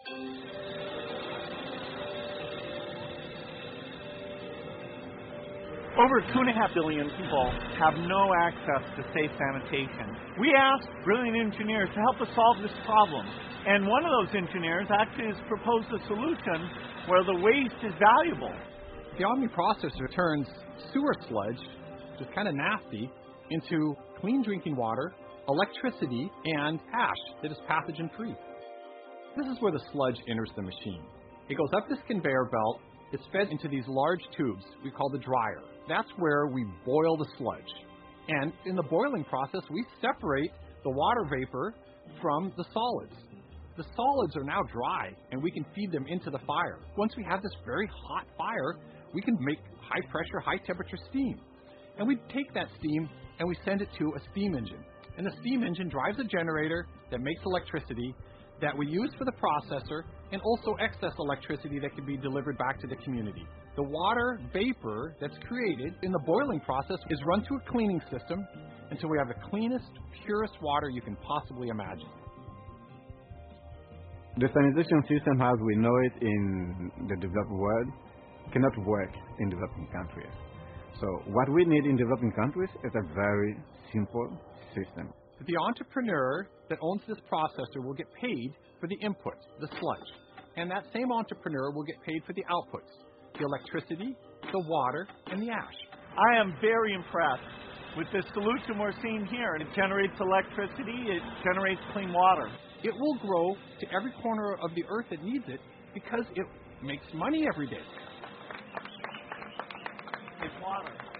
Over 2.5 billion people have no access to safe sanitation. We asked brilliant engineers to help us solve this problem. And one of those engineers actually has proposed a solution where the waste is valuable. The Omni processor turns sewer sludge, which is kind of nasty, into clean drinking water, electricity, and ash that is pathogen-free. This is where the sludge enters the machine. It goes up this conveyor belt. It's fed into these large tubes we call the dryer. That's where we boil the sludge. And in the boiling process, we separate the water vapor from the solids. The solids are now dry, and we can feed them into the fire. Once we have this very hot fire, we can make high-pressure, high-temperature steam. And we take that steam, and we send it to a steam engine. And the steam engine drives a generator that makes electricity that we use for the processor, and also excess electricity that can be delivered back to the community. The water vapor that's created in the boiling process is run through a cleaning system until we have the cleanest, purest water you can possibly imagine. The sanitation system as we know it in the developed world cannot work in developing countries. So what we need in developing countries is a very simple system. The entrepreneur that owns this processor will get paid for the input, the sludge. And that same entrepreneur will get paid for the outputs, the electricity, the water, and the ash. I am very impressed with this solution we're seeing here. It generates electricity, it generates clean water. It will grow to every corner of the earth that needs it because it makes money every day. It's water.